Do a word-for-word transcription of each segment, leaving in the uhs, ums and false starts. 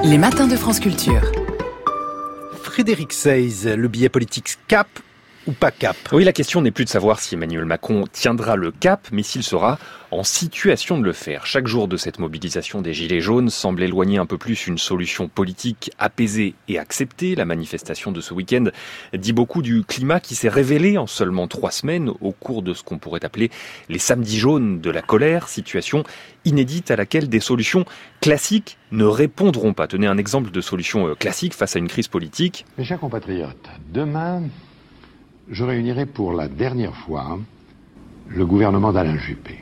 Les matins de France Culture. Frédéric Seyss, le billet politique cap ou pas cap ? Oui, la question n'est plus de savoir si Emmanuel Macron tiendra le cap, mais s'il sera en situation de le faire. Chaque jour de cette mobilisation des Gilets jaunes semble éloigner un peu plus une solution politique apaisée et acceptée. La manifestation de ce week-end dit beaucoup du climat qui s'est révélé en seulement trois semaines au cours de ce qu'on pourrait appeler les samedis jaunes de la colère, situation inédite à laquelle des solutions classiques ne répondront pas. Tenez un exemple de solution classique face à une crise politique. Mes chers compatriotes, demain, je réunirai pour la dernière fois le gouvernement d'Alain Juppé.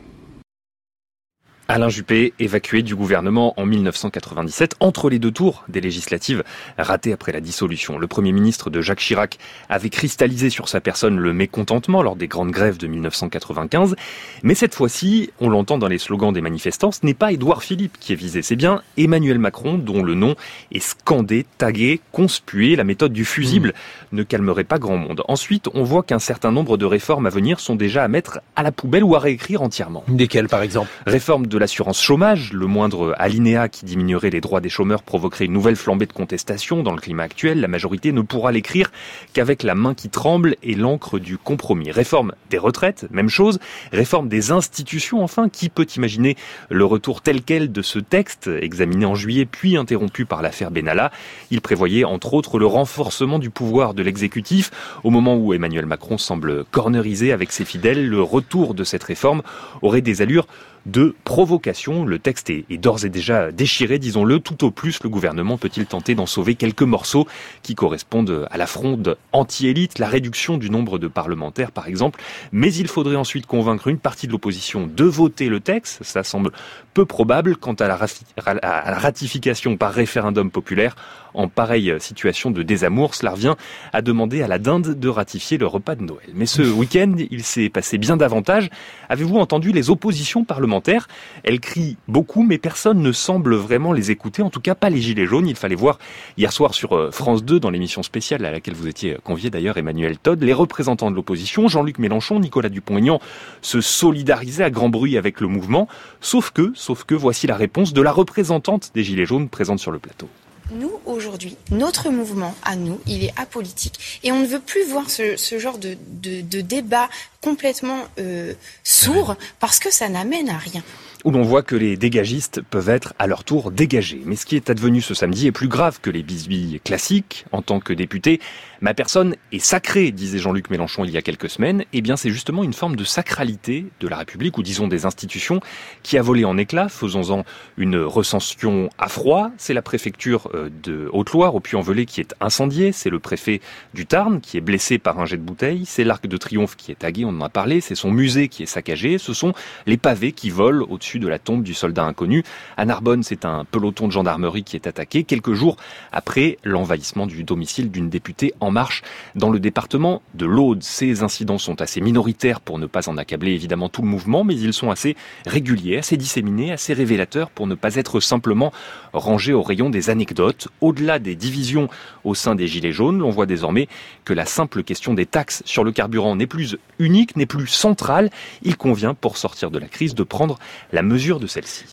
Alain Juppé, évacué du gouvernement en mille neuf cent quatre-vingt-dix-sept, entre les deux tours des législatives ratées après la dissolution. Le Premier ministre de Jacques Chirac avait cristallisé sur sa personne le mécontentement lors des grandes grèves de mille neuf cent quatre-vingt-quinze. Mais cette fois-ci, on l'entend dans les slogans des manifestants, ce n'est pas Édouard Philippe qui est visé, c'est bien Emmanuel Macron, dont le nom est scandé, tagué, conspué. La méthode du fusible mmh. ne calmerait pas grand monde. Ensuite, on voit qu'un certain nombre de réformes à venir sont déjà à mettre à la poubelle ou à réécrire entièrement. Desquelles, par exemple ? Réforme de de l'assurance chômage, le moindre alinéa qui diminuerait les droits des chômeurs provoquerait une nouvelle flambée de contestation. Dans le climat actuel, la majorité ne pourra l'écrire qu'avec la main qui tremble et l'encre du compromis. Réforme des retraites, même chose. Réforme des institutions, enfin. Qui peut imaginer le retour tel quel de ce texte, examiné en juillet puis interrompu par l'affaire Benalla ? Il prévoyait entre autres le renforcement du pouvoir de l'exécutif. Au moment où Emmanuel Macron semble cornerisé avec ses fidèles, le retour de cette réforme aurait des allures de provocation. Le texte est, est d'ores et déjà déchiré, disons-le. Tout au plus, le gouvernement peut-il tenter d'en sauver quelques morceaux qui correspondent à la fronde anti-élite, la réduction du nombre de parlementaires, par exemple. Mais il faudrait ensuite convaincre une partie de l'opposition de voter le texte. Ça semble peu probable. Quant à la, rati- à la ratification par référendum populaire, en pareille situation de désamour, cela revient à demander à la dinde de ratifier le repas de Noël. Mais ce week-end, il s'est passé bien davantage. Avez-vous entendu les oppositions parlementaires ? Elles crient beaucoup, mais personne ne semble vraiment les écouter, en tout cas pas les Gilets jaunes. Il fallait voir hier soir sur France deux, dans l'émission spéciale à laquelle vous étiez convié d'ailleurs, Emmanuel Todd, les représentants de l'opposition, Jean-Luc Mélenchon, Nicolas Dupont-Aignan, se solidarisaient à grand bruit avec le mouvement. Sauf que, sauf que, voici la réponse de la représentante des Gilets jaunes présente sur le plateau. Nous, aujourd'hui, notre mouvement, à nous, il est apolitique. Et on ne veut plus voir ce, ce genre de, de, de débat complètement euh, sourd, parce que ça n'amène à rien. Où l'on voit que les dégagistes peuvent être à leur tour dégagés. Mais ce qui est advenu ce samedi est plus grave que les bisbilles classiques. En tant que député, ma personne est sacrée, disait Jean-Luc Mélenchon il y a quelques semaines. Eh bien, c'est justement une forme de sacralité de la République, ou disons des institutions, qui a volé en éclats, faisons-en une recension à froid. C'est la préfecture de Haute-Loire, au Puy-en-Velay, qui est incendiée. C'est le préfet du Tarn, qui est blessé par un jet de bouteille. C'est l'Arc de Triomphe qui est tagué, on en a parlé. C'est son musée qui est saccagé. Ce sont les pavés qui volent au-dessus de la tombe du soldat inconnu. À Narbonne, c'est un peloton de gendarmerie qui est attaqué quelques jours après l'envahissement du domicile d'une députée En Marche dans le département de l'Aude. Ces incidents sont assez minoritaires pour ne pas en accabler évidemment tout le mouvement, mais ils sont assez réguliers, assez disséminés, assez révélateurs pour ne pas être simplement rangés au rayon des anecdotes. Au-delà des divisions au sein des Gilets jaunes, l'on voit désormais que la simple question des taxes sur le carburant n'est plus unique, n'est plus centrale. Il convient, pour sortir de la crise, de prendre la mesure de celle-ci.